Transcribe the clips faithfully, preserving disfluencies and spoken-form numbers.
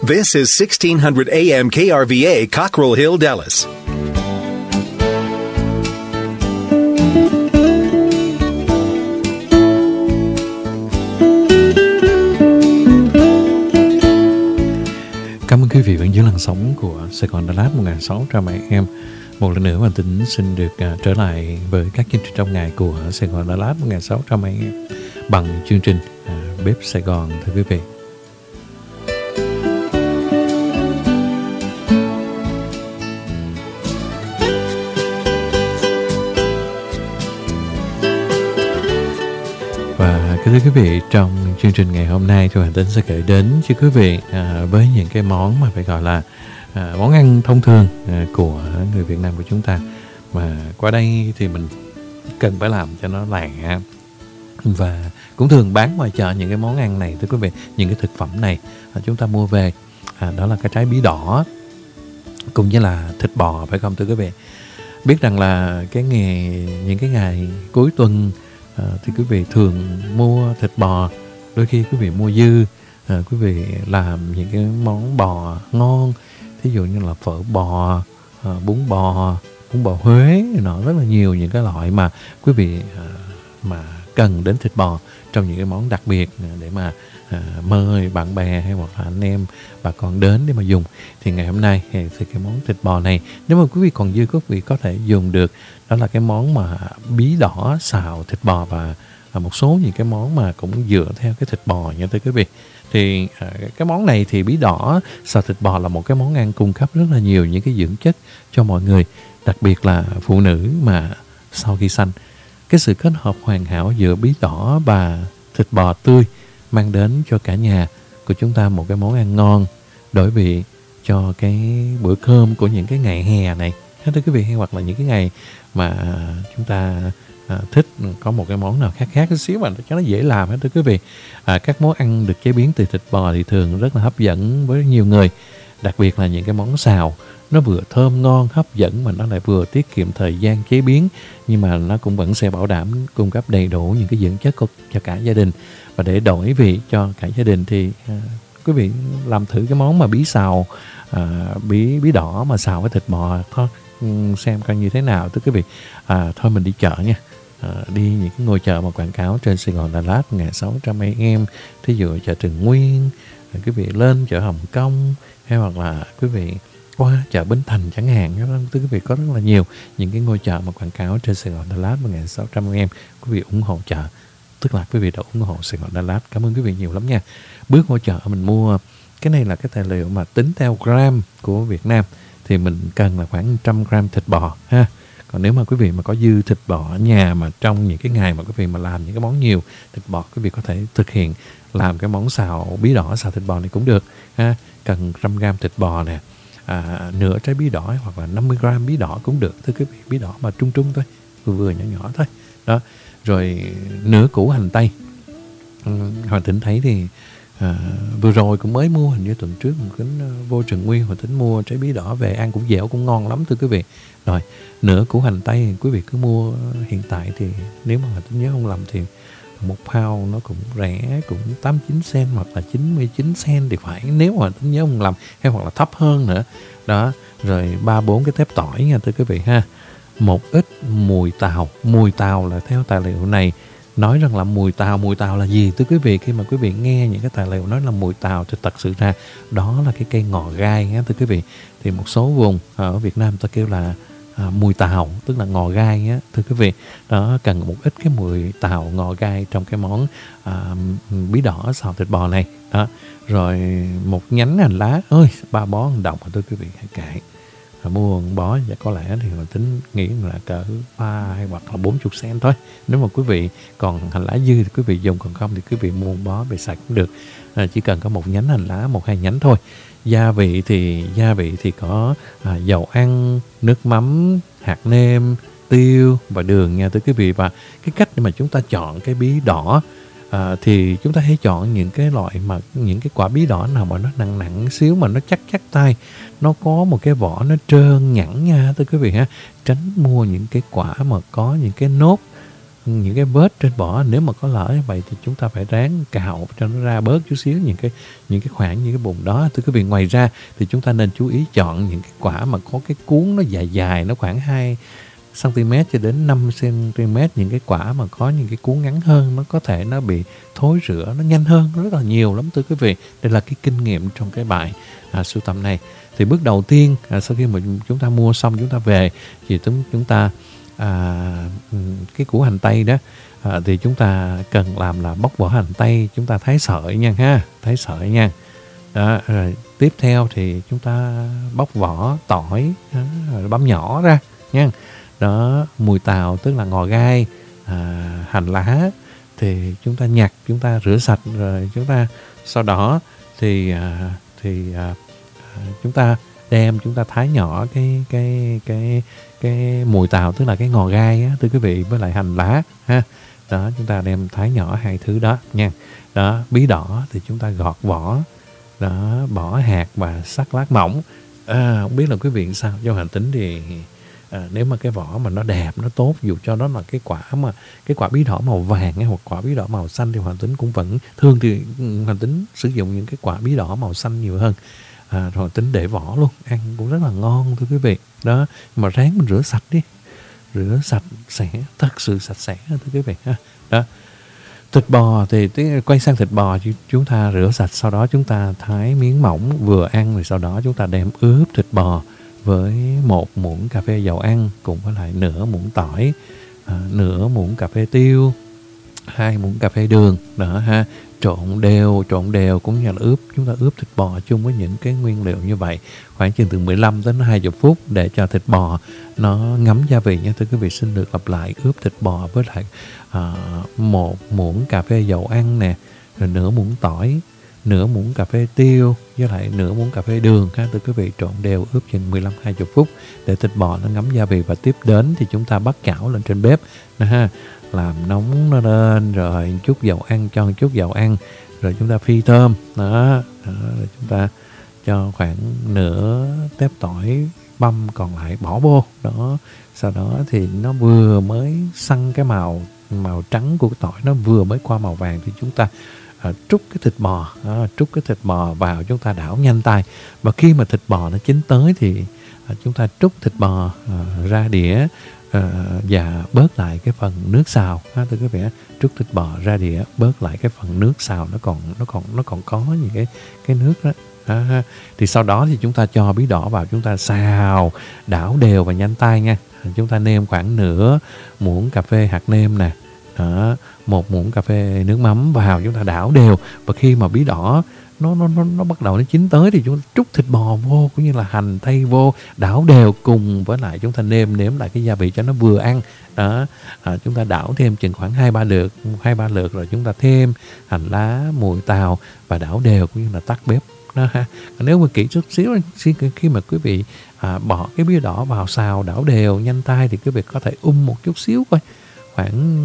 This is sixteen hundred A M K R V A, Cockrell Hill, Dallas. Cảm ơn quý vị vẫn giữ làn sóng của Sài Gòn Đà Lạt một nghìn sáu trăm A M. Một lần nữa mà Tính xin được uh, trở lại với các chương trình trong ngày của Sài Gòn Đà Lạt một nghìn sáu trăm A M bằng chương trình uh, Bếp Sài Gòn, thưa quý vị. Và thưa quý vị, trong chương trình ngày hôm nay thì Hoàng Tính sẽ gửi đến cho quý vị à, với những cái món mà phải gọi là à, món ăn thông thường à, của người Việt Nam của chúng ta. Mà qua đây thì mình cần phải làm cho nó lạ. Và cũng thường bán ngoài chợ những cái món ăn này, thưa quý vị, những cái thực phẩm này à, chúng ta mua về, à, đó là cái trái bí đỏ cùng với là thịt bò, phải không thưa quý vị? Biết rằng là cái ngày những cái ngày cuối tuần À, thì quý vị thường mua thịt bò, đôi khi quý vị mua dư, à, quý vị làm những cái món bò ngon, thí dụ như là phở bò, à, bún bò, bún bò Huế, nó rất là nhiều những cái loại mà quý vị à, mà cần đến thịt bò trong những cái món đặc biệt để mà à, mời bạn bè hay hoặc là anh em bà con đến để mà dùng. Thì ngày hôm nay thì cái món thịt bò này, nếu mà quý vị còn dư, quý vị có thể dùng được, đó là cái món mà bí đỏ xào thịt bò và một số những cái món mà cũng dựa theo cái thịt bò nha thưa quý vị. Thì à, cái món này thì bí đỏ xào thịt bò là một cái món ăn cung cấp rất là nhiều những cái dưỡng chất cho mọi người, đặc biệt là phụ nữ mà sau khi sanh. Cái sự kết hợp hoàn hảo giữa bí đỏ và thịt bò tươi mang đến cho cả nhà của chúng ta một cái món ăn ngon, đổi vị cho cái bữa cơm của những cái ngày hè này, thưa quý vị, hay hoặc là những cái ngày mà chúng ta à, thích có một cái món nào khác khác một xíu mà cho nó dễ làm hết, thưa quý vị. À, các món ăn được chế biến từ thịt bò thì thường rất là hấp dẫn với nhiều người, đặc biệt là những cái món xào nó vừa thơm ngon hấp dẫn mà nó lại vừa tiết kiệm thời gian chế biến, nhưng mà nó cũng vẫn sẽ bảo đảm cung cấp đầy đủ những cái dưỡng chất cho cả gia đình. Và để đổi vị cho cả gia đình thì à, quý vị làm thử cái món mà bí xào à, bí bí đỏ mà xào với thịt bò thôi, xem coi như thế nào, thưa quý vị. À, thôi mình đi chợ nha, à, đi những cái ngôi chợ mà quảng cáo trên Sài Gòn Đà Lạt một nghìn sáu trăm A M, thí dụ chợ Trần Nguyên, à, quý vị lên chợ Hồng Kông, hay hoặc là quý vị qua chợ Bến Thành chẳng hạn, thưa quý vị, có rất là nhiều những cái ngôi chợ mà quảng cáo trên Sài Gòn Đà Lạt một nghìn sáu trăm A M. Quý vị ủng hộ chợ, tức là quý vị đã ủng hộ Sài Gòn Đà Lạt. Cảm ơn quý vị nhiều lắm nha. Bước ngôi chợ mình mua, cái này là cái tài liệu mà tính theo gram của Việt Nam, thì mình cần là khoảng một trăm gram thịt bò ha. Còn nếu mà quý vị mà có dư thịt bò ở nhà mà trong những cái ngày mà quý vị mà làm những cái món nhiều thịt bò, quý vị có thể thực hiện làm cái món xào bí đỏ xào thịt bò này cũng được ha. Cần một trăm gram thịt bò nè, à, nửa trái bí đỏ hoặc là năm mươi gram bí đỏ cũng được, thưa quý vị, bí đỏ mà trung trung thôi, vừa vừa nhỏ nhỏ thôi đó. Rồi nửa củ hành tây. Hoàng Tính thấy thì à, vừa rồi cũng mới mua, hình như tuần trước một cái vô Trần Nguyên, Hoàng Tính mua trái bí đỏ về ăn cũng dẻo, cũng ngon lắm, thưa quý vị. Rồi nửa củ hành tây quý vị cứ mua, hiện tại thì nếu mà Hoàng Tính nhớ không lầm thì một pound nó cũng rẻ, cũng tám mươi chín cent hoặc là chín mươi chín cent thì phải, nếu mà Hoàng Tính nhớ không lầm, hay hoặc là thấp hơn nữa đó. Rồi ba bốn cái tép tỏi nha, thưa quý vị ha. Một ít mùi tàu. Mùi tàu là theo tài liệu này nói rằng là mùi tàu. Mùi tàu là gì thưa quý vị? Khi mà quý vị nghe những cái tài liệu nói là mùi tàu thì thật sự ra đó là cái cây ngò gai nha, thưa quý vị. Thì một số vùng ở Việt Nam ta kêu là à, mùi tàu, tức là ngò gai nhé, thưa quý vị. Đó, cần một ít cái mùi tàu ngò gai trong cái món à, bí đỏ xào thịt bò này đó. Rồi một nhánh hành lá, ơi ba bó hành đồng, thưa quý vị, hãy kệ. Mua một bó và có lẽ thì mình tính nghĩ là cỡ ba hay hoặc là bốn mươi cent thôi. Nếu mà quý vị còn hành lá dư thì quý vị dùng, còn không thì quý vị mua một bó về sạch cũng được. À, chỉ cần có một nhánh hành lá, một hai nhánh thôi. Gia vị thì gia vị thì có à, dầu ăn, nước mắm, hạt nêm, tiêu và đường nha, thưa quý vị. Và cái cách để mà chúng ta chọn cái bí đỏ à, thì chúng ta hãy chọn những cái loại mà những cái quả bí đỏ nào mà nó nặng nặng xíu mà nó chắc chắc tay, nó có một cái vỏ nó trơn nhẵn nha, thưa quý vị ha. Tránh mua những cái quả mà có những cái nốt những cái vết trên vỏ. Nếu mà có lỡ như vậy thì chúng ta phải ráng cạo cho nó ra bớt chút xíu những cái những cái khoảng, những cái bụng đó. Thưa quý vị, ngoài ra thì chúng ta nên chú ý chọn những cái quả mà có cái cuống nó dài dài, nó khoảng hai xăng-ti-mét cho đến năm xăng-ti-mét. Những cái quả mà có những cái cuống ngắn hơn, nó có thể nó bị thối rữa, nó nhanh hơn, nó rất là nhiều lắm thưa quý vị. Đây là cái kinh nghiệm trong cái bài à, sưu tầm này. Thì bước đầu tiên, à, sau khi mà chúng ta mua xong, chúng ta về thì chúng, chúng ta à, cái củ hành tây đó, à, thì chúng ta cần làm là bóc vỏ hành tây, chúng ta thái sợi nha ha, thái sợi nha. Đó, rồi tiếp theo thì chúng ta bóc vỏ tỏi, đó, rồi băm nhỏ ra nha. Đó, mùi tàu tức là ngò gai, à, hành lá thì chúng ta nhặt, chúng ta rửa sạch rồi chúng ta sau đó thì à, thì à, chúng ta đem chúng ta thái nhỏ cái cái cái cái mùi tàu tức là cái ngò gai á, thưa quý vị, với lại hành lá ha. Đó, chúng ta đem thái nhỏ hai thứ đó nha. Đó, bí đỏ thì chúng ta gọt vỏ, đó, bỏ hạt và sắc lát mỏng. À, không biết là quý vị sao, do hành tính thì à, nếu mà cái vỏ mà nó đẹp, nó tốt, dù cho đó là cái quả mà cái quả bí đỏ màu vàng hay hoặc quả bí đỏ màu xanh thì Hoàng Tính cũng vẫn thường thì Hoàng Tính sử dụng những cái quả bí đỏ màu xanh nhiều hơn. À, rồi tính để vỏ luôn, ăn cũng rất là ngon thưa quý vị. Đó, mà ráng mình rửa sạch đi, rửa sạch sẽ, thật sự sạch sẽ thưa quý vị ha. Đó, thịt bò thì quay sang thịt bò, chúng ta rửa sạch, sau đó chúng ta thái miếng mỏng vừa ăn, rồi sau đó chúng ta đem ướp thịt bò với một muỗng cà phê dầu ăn cùng với lại nửa muỗng tỏi, à, nửa muỗng cà phê tiêu, hai muỗng cà phê đường đó ha. Trộn đều, trộn đều cũng như là ướp, chúng ta ướp thịt bò chung với những cái nguyên liệu như vậy khoảng chừng từ mười lăm đến hai mươi phút để cho thịt bò nó ngấm gia vị nha. Thưa quý vị, xin được lặp lại, ướp thịt bò với lại à, một muỗng cà phê dầu ăn nè, rồi nửa muỗng tỏi, nửa muỗng cà phê tiêu với lại nửa muỗng cà phê đường ha. Thưa quý vị, trộn đều ướp chừng mười lăm đến hai mươi phút để thịt bò nó ngấm gia vị. Và tiếp đến thì chúng ta bắt chảo lên trên bếp nè ha, làm nóng nó lên, rồi chút dầu ăn, cho chút dầu ăn, rồi chúng ta phi thơm đó, đó, rồi chúng ta cho khoảng nửa tép tỏi băm còn lại bỏ vô đó. Sau đó thì nó vừa mới săn cái màu màu trắng của cái tỏi, nó vừa mới qua màu vàng thì chúng ta à, trút cái thịt bò à, trút cái thịt bò vào, chúng ta đảo nhanh tay. Và khi mà thịt bò nó chín tới thì à, chúng ta trút thịt bò à, ra đĩa, Uh, và bớt lại cái phần nước xào ha, thưa quý vị, trút thịt bò ra đĩa, bớt lại cái phần nước xào nó còn nó còn nó còn có những cái cái nước đó ha. Thì sau đó thì chúng ta cho bí đỏ vào, chúng ta xào đảo đều và nhanh tay nha. Chúng ta nêm khoảng nửa muỗng cà phê hạt nêm nè, đó, một muỗng cà phê nước mắm vào, chúng ta đảo đều. Và khi mà bí đỏ nó nó nó nó bắt đầu nó chín tới thì chúng ta trút thịt bò vô cũng như là hành tây vô, đảo đều cùng với lại chúng ta nêm nếm lại cái gia vị cho nó vừa ăn đó. À, chúng ta đảo thêm chừng khoảng hai ba lượt hai ba lượt rồi chúng ta thêm hành lá, mùi tàu và đảo đều cũng như là tắt bếp đó ha. Nếu mà kỹ chút xíu khi mà quý vị à, bỏ cái bí đỏ vào xào đảo đều nhanh tay thì quý vị có thể um một chút xíu coi, khoảng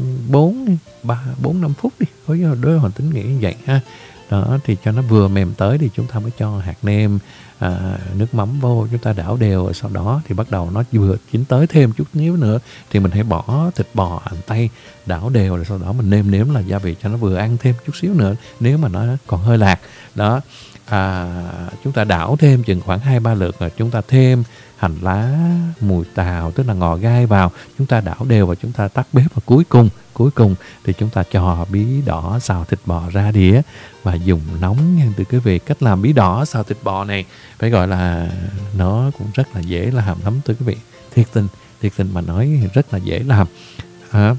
bốn ba bốn năm phút đi, có đối Hoàng Tính nghĩ như vậy ha. Đó, thì cho nó vừa mềm tới thì chúng ta mới cho hạt nêm, à, nước mắm vô, chúng ta đảo đều. Sau đó thì bắt đầu nó vừa chín tới thêm chút níu nữa thì mình hãy bỏ thịt bò, hành tây, đảo đều, rồi sau đó mình nêm nếm là gia vị cho nó vừa ăn thêm chút xíu nữa nếu mà nó còn hơi lạc đó. À, chúng ta đảo thêm chừng khoảng hai ba lượt rồi chúng ta thêm hành lá, mùi tàu tức là ngò gai vào, chúng ta đảo đều và chúng ta tắt bếp. Và cuối cùng cuối cùng thì chúng ta cho bí đỏ xào thịt bò ra đĩa và dùng nóng nha. Từ quý vị, cách làm bí đỏ xào thịt bò này phải gọi là nó cũng rất là dễ làm lắm thưa quý vị, thiệt tình thiệt tình mà nói rất là dễ làm à,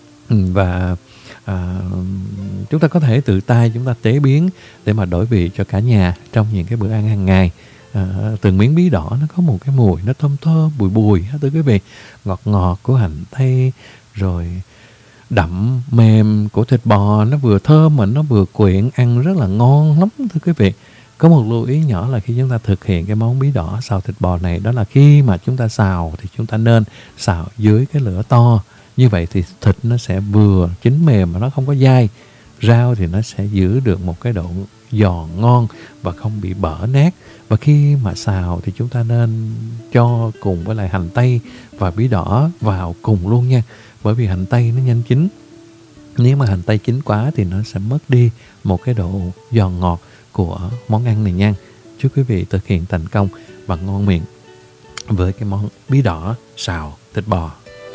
và à, chúng ta có thể tự tay chúng ta chế biến để mà đổi vị cho cả nhà trong những cái bữa ăn hàng ngày. À, từng miếng bí đỏ nó có một cái mùi nó thơm thơm bùi bùi thưa quý vị, ngọt ngọt của hành tây, rồi đậm mềm của thịt bò, nó vừa thơm mà nó vừa quyện, ăn rất là ngon lắm thưa quý vị. Có một lưu ý nhỏ là khi chúng ta thực hiện cái món bí đỏ xào thịt bò này, đó là khi mà chúng ta xào thì chúng ta nên xào dưới cái lửa to, như vậy thì thịt nó sẽ vừa chín mềm mà nó không có dai, rau thì nó sẽ giữ được một cái độ giòn ngon và không bị bở nát. Và khi mà xào thì chúng ta nên cho cùng với lại hành tây và bí đỏ vào cùng luôn nha. bởi vì hành tây nó nhanh chín. Nếu mà hành tây chín quá thì nó sẽ mất đi một cái độ giòn ngọt của món ăn này nha. Chúc quý vị thực hiện thành công và ngon miệng với cái món bí đỏ xào thịt bò.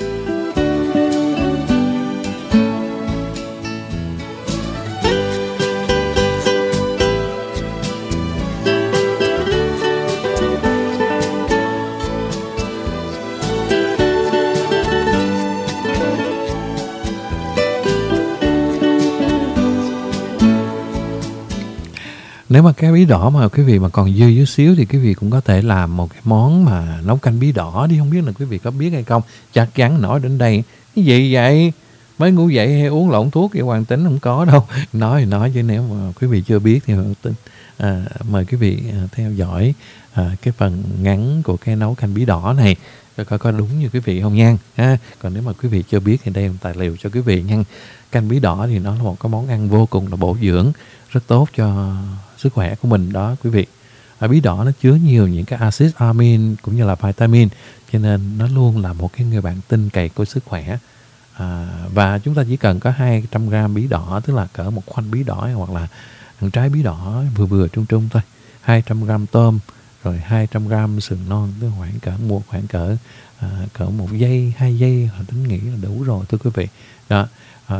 Nếu mà cái bí đỏ mà quý vị mà còn dư chút xíu thì quý vị cũng có thể làm một cái món mà nấu canh bí đỏ đi. Không biết là quý vị có biết hay không? Chắc chắn nói đến đây cái gì vậy? Mới ngủ dậy hay uống lộn thuốc vậy Hoàng Tính không có đâu. Nói thì nói chứ nếu mà quý vị chưa biết thì à, mời quý vị à, theo dõi à, cái phần ngắn của cái nấu canh bí đỏ này coi có đúng như quý vị không nha. Ha. Còn nếu mà quý vị chưa biết thì đây là tài liệu cho quý vị nha. Canh bí đỏ thì nó là một cái món ăn vô cùng là bổ dưỡng, rất tốt cho sức khỏe của mình đó quý vị. À, bí đỏ nó chứa nhiều những cái axit amin cũng như là vitamin, cho nên nó luôn là một cái người bạn tin cậy của sức khỏe. À, và chúng ta chỉ cần có hai trăm gram bí đỏ, tức là cỡ một khoanh bí đỏ hoặc là một trái bí đỏ vừa vừa trung trung thôi, hai trăm gram tôm, rồi hai trăm gram sườn non, tức khoảng cỡ một khoảng cỡ à, cỡ một giây hai giây họ tính nghĩ là đủ rồi thưa quý vị. Đó, à,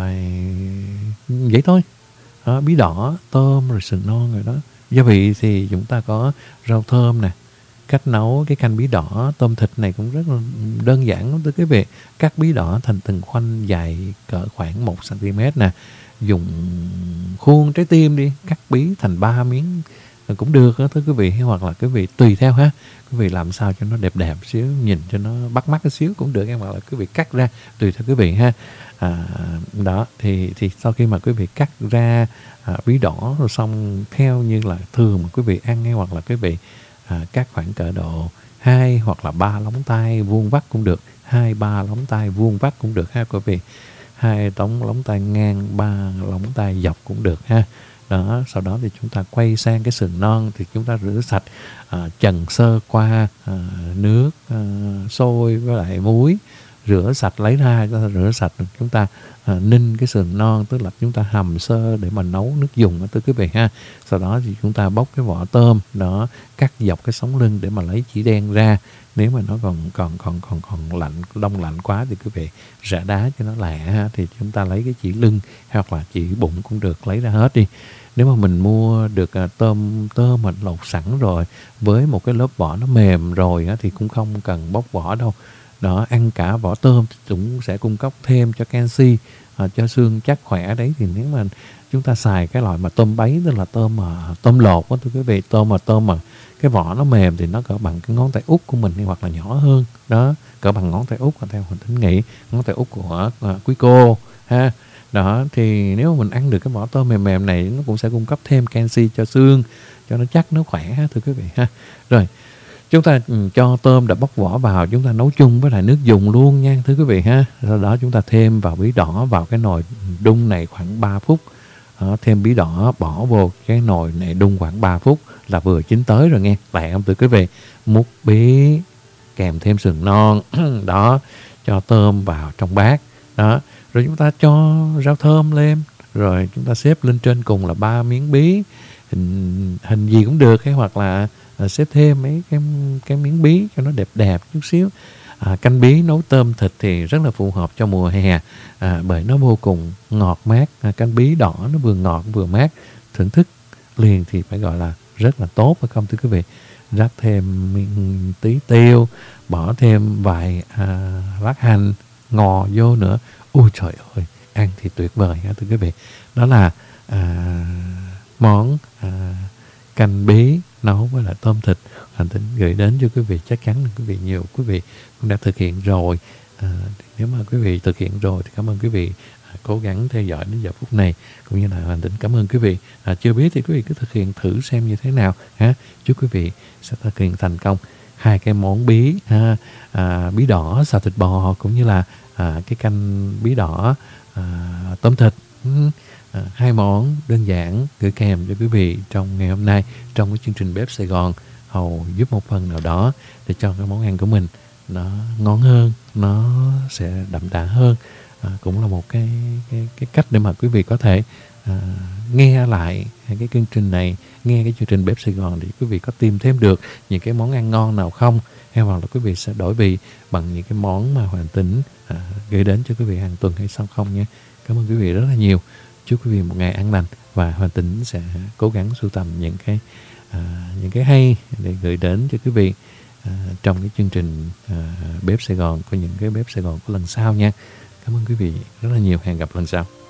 vậy thôi. Đó, bí đỏ, tôm rồi sườn non rồi đó. Gia vị thì chúng ta có rau thơm nè. Cách nấu cái canh bí đỏ tôm thịt này cũng rất là đơn giản lắm thưa quý vị. Cắt bí đỏ thành từng khoanh dài cỡ khoảng một xăng-ti-mét nè. Dùng khuôn trái tim đi, cắt bí thành ba miếng cũng được đó thưa quý vị. Hoặc là quý vị tùy theo ha, quý vị làm sao cho nó đẹp đẹp xíu, nhìn cho nó bắt mắt một xíu cũng được. Hoặc là quý vị cắt ra tùy theo quý vị ha. À, đó thì thì sau khi mà quý vị cắt ra à, bí đỏ rồi xong theo như là thường mà quý vị ăn hay hoặc là quý vị à, cắt khoảng cỡ độ hai hoặc là ba lóng tay vuông vắt cũng được, hai ba lóng tay vuông vắt cũng được ha quý vị, hai tống lóng tay ngang, ba lóng tay dọc cũng được ha. Đó, sau đó thì chúng ta quay sang cái sườn non thì chúng ta rửa sạch, à, trần sơ qua à, nước à, sôi với lại muối, rửa sạch lấy ra, chúng ta rửa sạch chúng ta à, ninh cái sườn non, tức là chúng ta hầm sơ để mà nấu nước dùng đó thưa quý vị ha. Sau đó thì chúng ta bóc cái vỏ tôm đó, cắt dọc cái sống lưng để mà lấy chỉ đen ra. Nếu mà nó còn còn còn còn còn lạnh, đông lạnh quá thì quý vị rã đá cho nó lẹ ha, thì chúng ta lấy cái chỉ lưng hoặc là chỉ bụng cũng được, lấy ra hết đi. Nếu mà mình mua được à, tôm tôm mình lột sẵn rồi với một cái lớp vỏ nó mềm rồi á, thì cũng không cần bóc vỏ đâu. Đó, ăn cả vỏ tôm cũng sẽ cung cấp thêm cho canxi, à, cho xương chắc khỏe đấy. Thì nếu mà chúng ta xài cái loại mà tôm bấy, tức là tôm mà tôm lột đó thưa quý vị, tôm mà tôm mà cái vỏ nó mềm thì nó cỡ bằng cái ngón tay út của mình hoặc là nhỏ hơn đó, cỡ bằng ngón tay út theo Hoàng Tính nghĩ, ngón tay út của à, quý cô ha. Đó thì nếu mà mình ăn được cái vỏ tôm mềm mềm này, nó cũng sẽ cung cấp thêm canxi cho xương, cho nó chắc, nó khỏe ha thưa quý vị ha. Rồi chúng ta cho tôm đã bóc vỏ vào, chúng ta nấu chung với lại nước dùng luôn nha thưa quý vị ha. Sau đó chúng ta thêm vào bí đỏ vào cái nồi đun này khoảng ba phút. Đó, thêm bí đỏ bỏ vô cái nồi này đun khoảng ba phút là vừa chín tới rồi nghe. Lẹ không thưa quý vị? Múc bí kèm thêm sườn non đó, cho tôm vào trong bát đó, rồi chúng ta cho rau thơm lên, rồi chúng ta xếp lên trên cùng là ba miếng bí, hình hình gì cũng được hay hoặc là à, xếp thêm mấy cái cái miếng bí cho nó đẹp đẹp chút xíu. À, canh bí nấu tôm thịt thì rất là phù hợp cho mùa hè, à, bởi nó vô cùng ngọt mát. À, canh bí đỏ nó vừa ngọt vừa mát, thưởng thức liền thì phải gọi là rất là tốt phải không thưa quý vị? Rắc thêm tí tiêu, bỏ thêm vài à, lát hành ngò vô nữa. Ôi trời ơi, ăn thì tuyệt vời ha thưa quý vị. Đó là à, món à, canh bí nấu với lại tôm thịt Hoàng Tính gửi đến cho quý vị. Chắc chắn là quý vị nhiều quý vị cũng đã thực hiện rồi. À, nếu mà quý vị thực hiện rồi thì cảm ơn quý vị à, cố gắng theo dõi đến giờ phút này, cũng như là Hoàng Tính cảm ơn quý vị. À, chưa biết thì quý vị cứ thực hiện thử xem như thế nào ha. Chúc quý vị sẽ thực hiện thành công hai cái món bí ha, à, bí đỏ xào thịt bò cũng như là à, cái canh bí đỏ à, tôm thịt. Ừ. À, hai món đơn giản gửi kèm cho quý vị trong ngày hôm nay trong cái chương trình Bếp Sài Gòn, hầu giúp một phần nào đó để cho cái món ăn của mình nó ngon hơn, nó sẽ đậm đà hơn. À, cũng là một cái, cái cái cách để mà quý vị có thể à, nghe lại cái chương trình này, nghe cái chương trình Bếp Sài Gòn để quý vị có tìm thêm được những cái món ăn ngon nào không, hay hoặc là quý vị sẽ đổi vị bằng những cái món mà Hoàng Tính à, gửi đến cho quý vị hàng tuần hay sao không nhé. Cảm ơn quý vị rất là nhiều. Chúc quý vị một ngày an lành, và Hoàng Tính sẽ cố gắng sưu tầm những cái à, những cái hay để gửi đến cho quý vị à, trong cái chương trình à, Bếp Sài Gòn, có những cái Bếp Sài Gòn của lần sau nha. Cảm ơn quý vị rất là nhiều. Hẹn gặp lần sau.